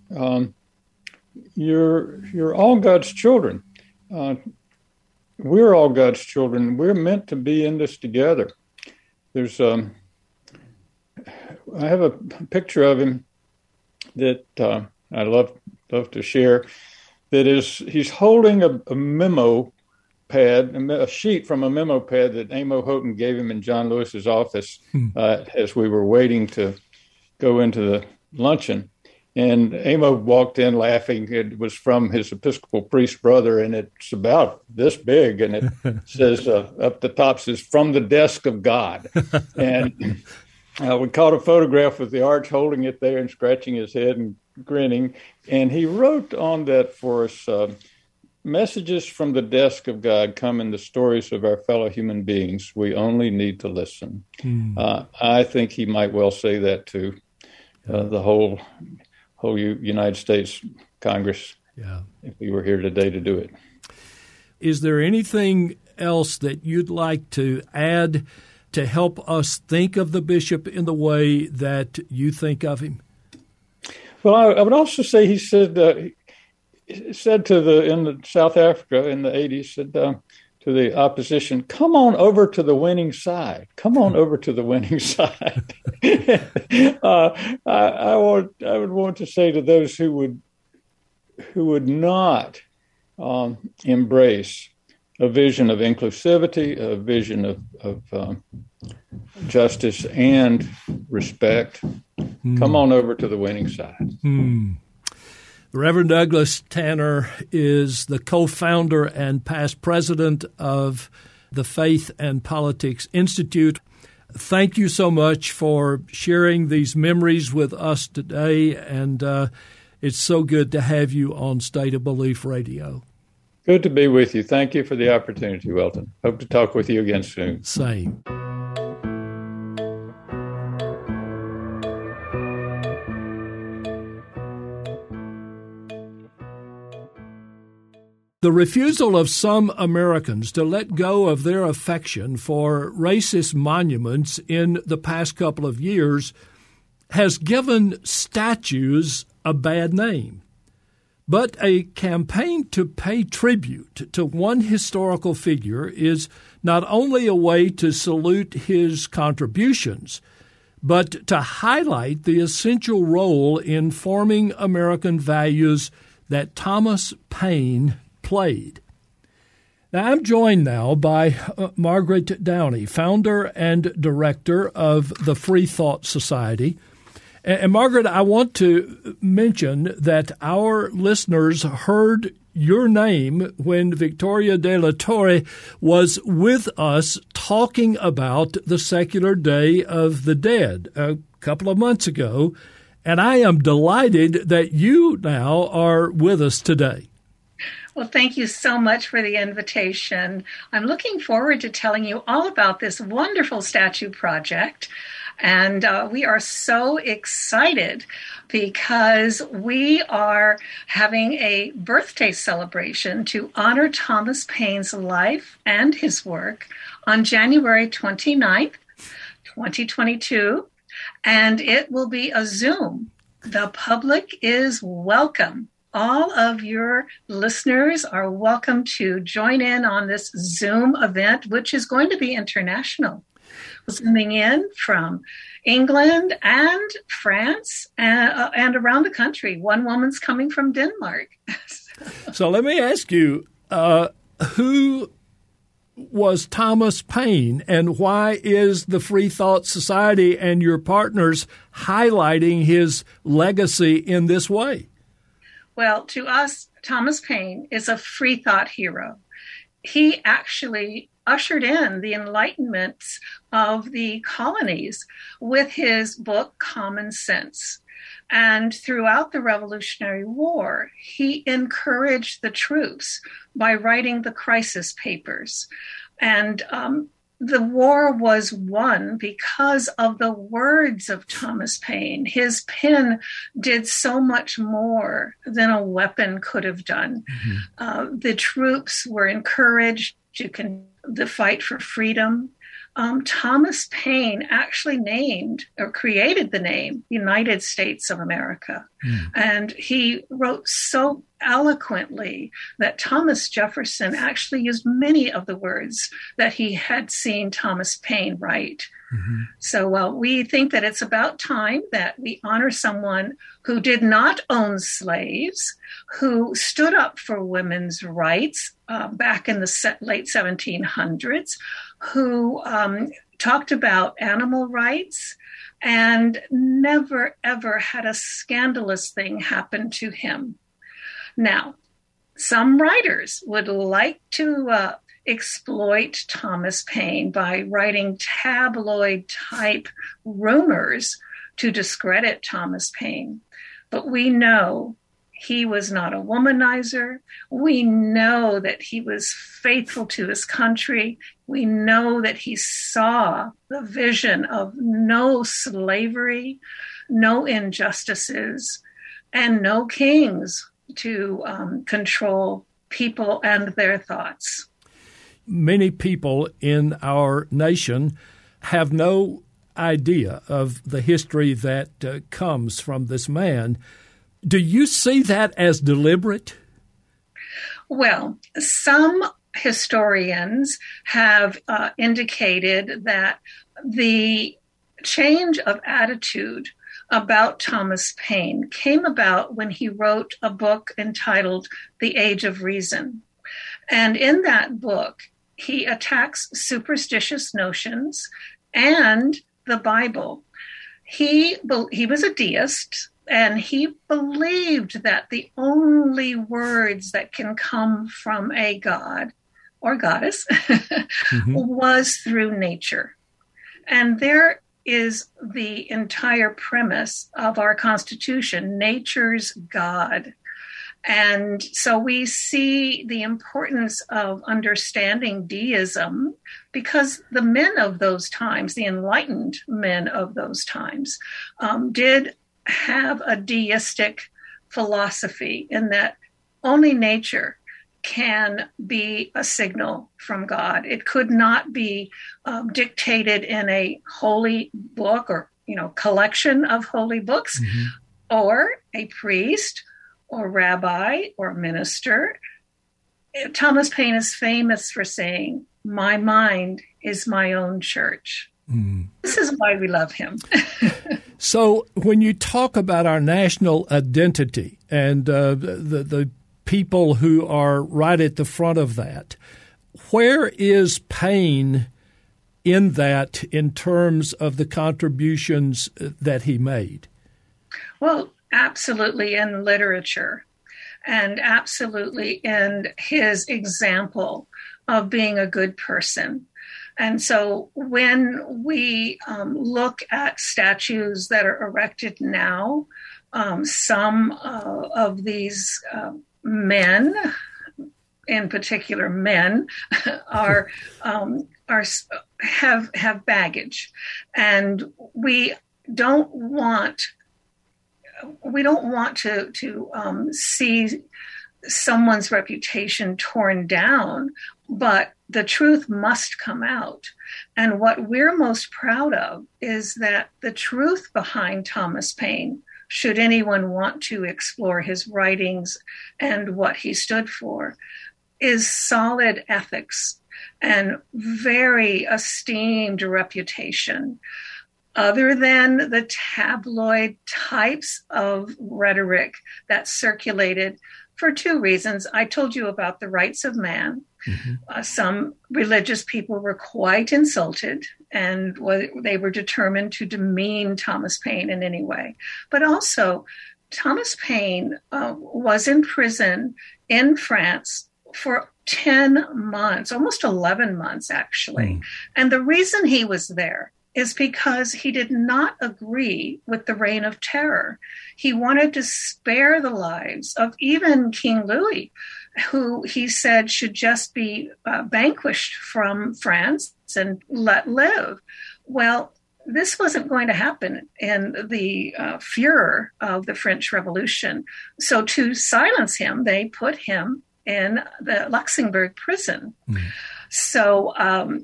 You're all God's children. We're all God's children. We're meant to be in this together. There's I have a picture of him that I love to share. That is, he's holding a memo pad, a sheet from a memo pad that Amo Houghton gave him in John Lewis's office as we were waiting to go into the luncheon. And Amo walked in laughing. It was from his Episcopal priest brother, and it's about this big. And it says, up the top says, "From the desk of God." And we caught a photograph of the arch holding it there and scratching his head and grinning. And he wrote on that for us, "Messages from the desk of God come in the stories of our fellow human beings. We only need to listen." I think he might well say that to the whole United States Congress, if we were here today to do it. Is there anything else that you'd like to add to help us think of the bishop in the way that you think of him? Well, I would also say he said in South Africa in the 80s, said to the opposition, "Come on over to the winning side. Come on over to the winning side." I would want to say to those who would not embrace a vision of inclusivity, a vision of justice and respect, come on over to the winning side. The Reverend Douglas Tanner is the co-founder and past president of the Faith and Politics Institute. Thank you so much for sharing these memories with us today, and it's so good to have you on State of Belief Radio. Good to be with you. Thank you for the opportunity, Welton. Hope to talk with you again soon. Same. The refusal of some Americans to let go of their affection for racist monuments in the past couple of years has given statues a bad name. But a campaign to pay tribute to one historical figure is not only a way to salute his contributions, but to highlight the essential role in forming American values that Thomas Paine played. Now, I'm joined now by Margaret Downey, founder and director of the Free Thought Society. And Margaret, I want to mention that our listeners heard your name when Victoria de la Torre was with us talking about the secular Day of the Dead a couple of months ago, and I am delighted that you now are with us today. Well, thank you so much for the invitation. I'm looking forward to telling you all about this wonderful statue project. And we are so excited because we are having a birthday celebration to honor Thomas Paine's life and his work on January 29th, 2022. And it will be a Zoom. The public is welcome. All of your listeners are welcome to join in on this Zoom event, which is going to be international. Zooming in from England and France and around the country. One woman's coming from Denmark. So let me ask you, who was Thomas Paine, and why is the Free Thought Society and your partners highlighting his legacy in this way? Well, to us, Thomas Paine is a free thought hero. He actually ushered in the enlightenment of the colonies with his book, Common Sense. And throughout the Revolutionary War, he encouraged the troops by writing the Crisis Papers. And the war was won because of the words of Thomas Paine. His pen did so much more than a weapon could have done. Mm-hmm. The troops were encouraged to the fight for freedom. Thomas Paine actually named or created the name United States of America. Mm. And he wrote so eloquently that Thomas Jefferson actually used many of the words that he had seen Thomas Paine write. Mm-hmm. So we think that it's about time that we honor someone who did not own slaves, who stood up for women's rights back in the late 1700s, who talked about animal rights and never, ever had a scandalous thing happen to him. Now, some writers would like to exploit Thomas Paine by writing tabloid-type rumors to discredit Thomas Paine. But we know he was not a womanizer. We know that he was faithful to his country. We know that he saw the vision of no slavery, no injustices, and no kings to control people and their thoughts. Many people in our nation have no idea of the history that comes from this man. Do you see that as deliberate? Well, some historians have indicated that the change of attitude about Thomas Paine came about when he wrote a book entitled The Age of Reason. And in that book, he attacks superstitious notions and the Bible. He was a deist, and he believed that the only words that can come from a god or goddess mm-hmm. was through nature. And there is the entire premise of our Constitution, nature's God. And so we see the importance of understanding deism because the men of those times, the enlightened men of those times, did have a deistic philosophy in that only nature can be a signal from God. It could not be dictated in a holy book or, collection of holy books mm-hmm. or a priest or rabbi or minister. Thomas Paine is famous for saying, "My mind is my own church." Mm. This is why we love him. So when you talk about our national identity and the people who are right at the front of that, where is Paine in that in terms of the contributions that he made? Well, absolutely in literature. and absolutely in his example of being a good person. And so when we look at statues that are erected now, some of these men, in particular men, have baggage, and we don't want to see someone's reputation torn down, but the truth must come out. And what we're most proud of is that the truth behind Thomas Paine, should anyone want to explore his writings and what he stood for, is solid ethics and very esteemed reputation. Other than the tabloid types of rhetoric that circulated for two reasons. I told you about the rights of man. Mm-hmm. Some religious people were quite insulted, and they were determined to demean Thomas Paine in any way. But also, Thomas Paine was in prison in France for 10 months, almost 11 months, actually. And the reason he was there is because he did not agree with the Reign of Terror. He wanted to spare the lives of even King Louis, who he said should just be vanquished from France and let live. Well, this wasn't going to happen in the furor of the French Revolution. So to silence him, they put him in the Luxembourg prison. So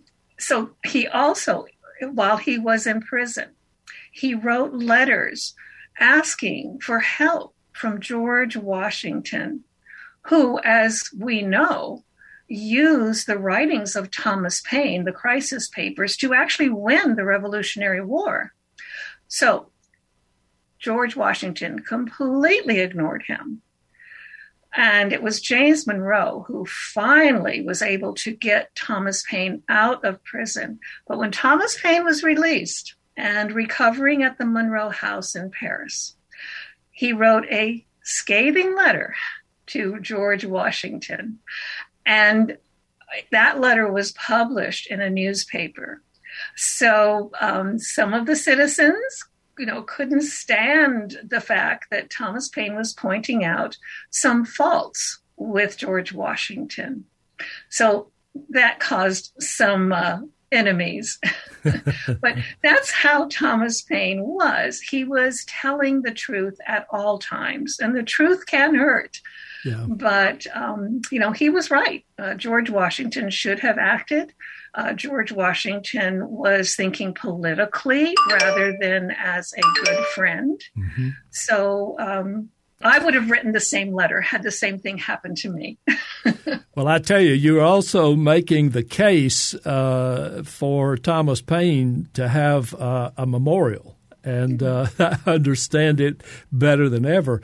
he also, while he was in prison, he wrote letters asking for help from George Washington, who, as we know, used the writings of Thomas Paine, the Crisis Papers, to actually win the Revolutionary War. So George Washington completely ignored him. And it was James Monroe who finally was able to get Thomas Paine out of prison. But when Thomas Paine was released and recovering at the Monroe House in Paris, he wrote a scathing letter to George Washington. And that letter was published in a newspaper. So some of the citizens, couldn't stand the fact that Thomas Paine was pointing out some faults with George Washington. So that caused some enemies. But that's how Thomas Paine was. He was telling the truth at all times, and the truth can hurt. Yeah. But, he was right. George Washington should have acted. George Washington was thinking politically rather than as a good friend. Mm-hmm. So I would have written the same letter had the same thing happened to me. Well, I tell you, you're also making the case for Thomas Paine to have a memorial, and I understand it better than ever.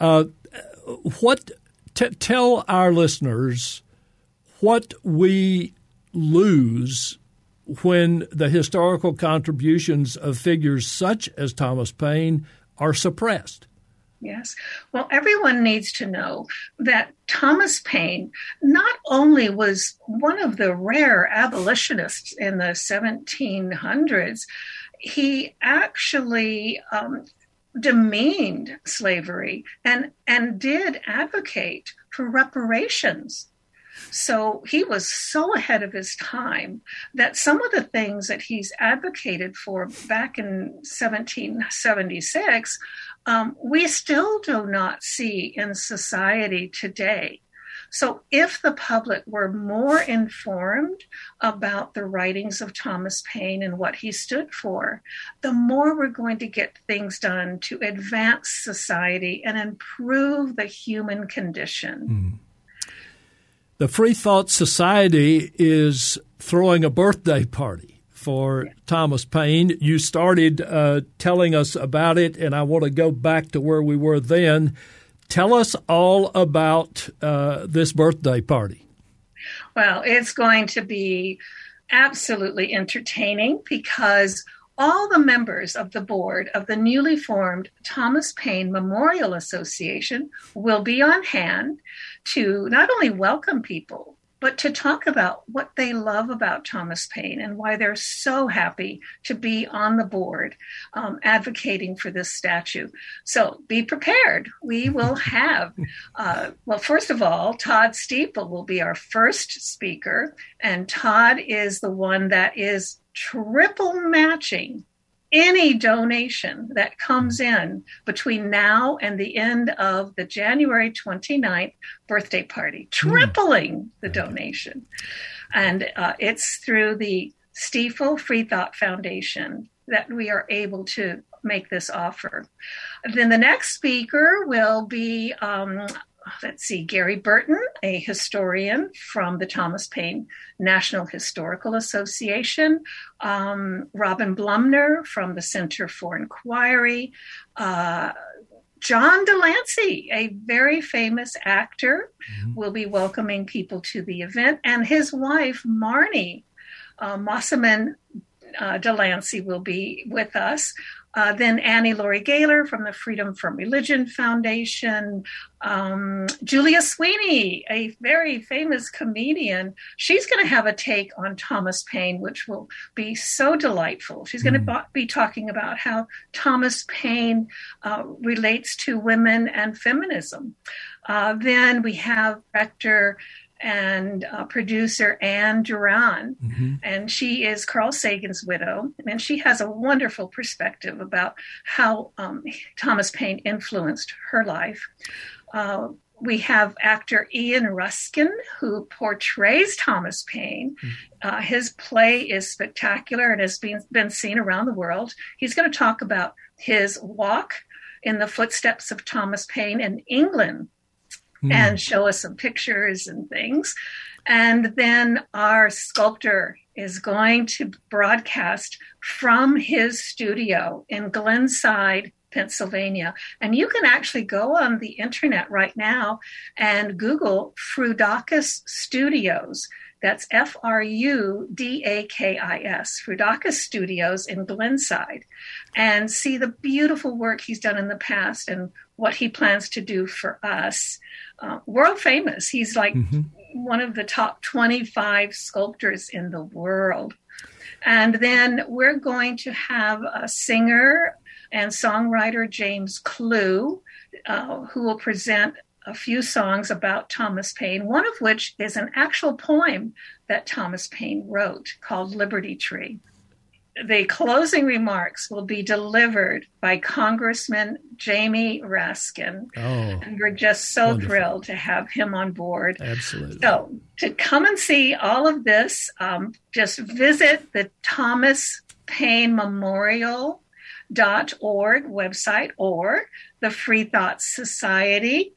Tell our listeners what we lose when the historical contributions of figures such as Thomas Paine are suppressed. Yes. Well, everyone needs to know that Thomas Paine not only was one of the rare abolitionists in the 1700s, he actually demeaned slavery and did advocate for reparations. So he was so ahead of his time that some of the things that he's advocated for back in 1776, we still do not see in society today. So if the public were more informed about the writings of Thomas Paine and what he stood for, the more we're going to get things done to advance society and improve the human condition. The Free Thought Society is throwing a birthday party for Thomas Paine. You started telling us about it, and I want to go back to where we were then. Tell us all about this birthday party. Well, it's going to be absolutely entertaining because all the members of the board of the newly formed Thomas Paine Memorial Association will be on hand to not only welcome people, but to talk about what they love about Thomas Paine and why they're so happy to be on the board advocating for this statue. So be prepared. We will have, well, first of all, Todd Steeple will be our first speaker, and Todd is the one that is triple matching any donation that comes in between now and the end of the January 29th birthday party, tripling the donation. And it's through the Stiefel Free Thought Foundation that we are able to make this offer. Then the next speaker will be Gary Burton, a historian from the Thomas Paine National Historical Association, Robin Blumner from the Center for Inquiry, John Delancey, a very famous actor, will be welcoming people to the event, and his wife, Marnie Mosselman Delancey, will be with us. Then Annie Laurie Gaylor from the Freedom from Religion Foundation, Julia Sweeney, a very famous comedian. She's going to have a take on Thomas Paine, which will be so delightful. She's going to be talking about how Thomas Paine relates to women and feminism. Then we have director and producer Anne Duran, and she is Carl Sagan's widow, and she has a wonderful perspective about how Thomas Paine influenced her life. We have actor Ian Ruskin, who portrays Thomas Paine. His play is spectacular and has been seen around the world. He's going to talk about his walk in the footsteps of Thomas Paine in England, and show us some pictures and things. And then our sculptor is going to broadcast from his studio in Glenside, Pennsylvania. And you can actually go on the internet right now and Google Frudakis Studios. That's Frudakis, Frudakis Studios in Glenside, and see the beautiful work he's done in the past and what he plans to do for us. World famous. He's like one of the top 25 sculptors in the world. And then we're going to have a singer and songwriter, James Clue, who will present a few songs about Thomas Paine, one of which is an actual poem that Thomas Paine wrote called Liberty Tree. The closing remarks will be delivered by Congressman Jamie Raskin. And we're just so thrilled to have him on board. Absolutely. So to come and see all of this, just visit the Thomas Paine Memorial.org website or the Free Thought Society.org.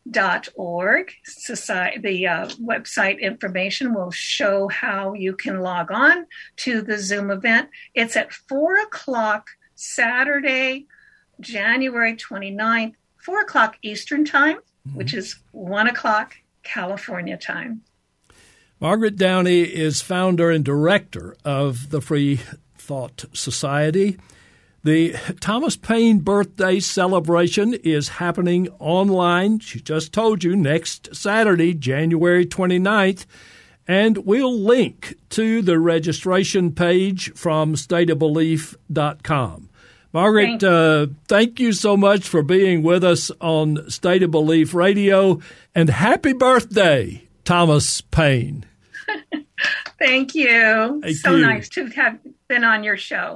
The website information will show how you can log on to the Zoom event. It's at 4:00 Saturday, January 29th, 4:00 Eastern Time, which is 1:00 California time. Margaret Downey is founder and director of the Free Thought Society. The Thomas Paine birthday celebration is happening online. She just told you next Saturday, January 29th. And we'll link to the registration page from stateofbelief.com. Margaret, thank you so much for being with us on State of Belief Radio. And happy birthday, Thomas Paine. Thank you. So nice to have been on your show.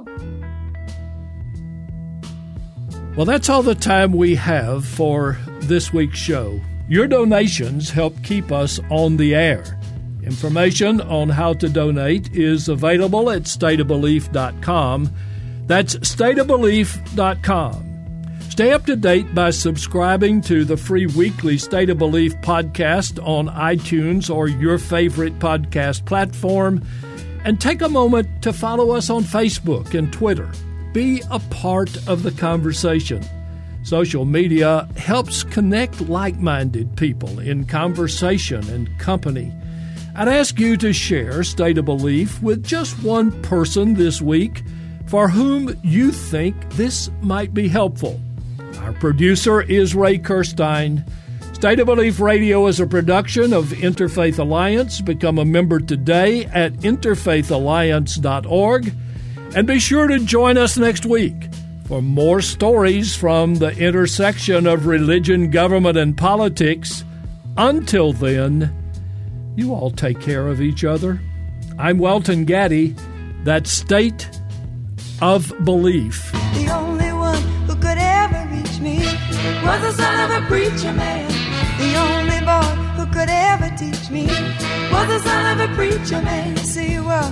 Well, that's all the time we have for this week's show. Your donations help keep us on the air. Information on how to donate is available at stateofbelief.com. That's stateofbelief.com. Stay up to date by subscribing to the free weekly State of Belief podcast on iTunes or your favorite podcast platform. And take a moment to follow us on Facebook and Twitter. Be a part of the conversation. Social media helps connect like-minded people in conversation and company. I'd ask you to share State of Belief with just one person this week for whom you think this might be helpful. Our producer is Ray Kirstein. State of Belief Radio is a production of Interfaith Alliance. Become a member today at interfaithalliance.org. And be sure to join us next week for more stories from the intersection of religion, government, and politics. Until then, you all take care of each other. I'm Welton Gaddy. That's State of Belief. The only one who could ever reach me was the son of a preacher man. The only boy who could ever teach me was the son of a preacher man. Yes, he was.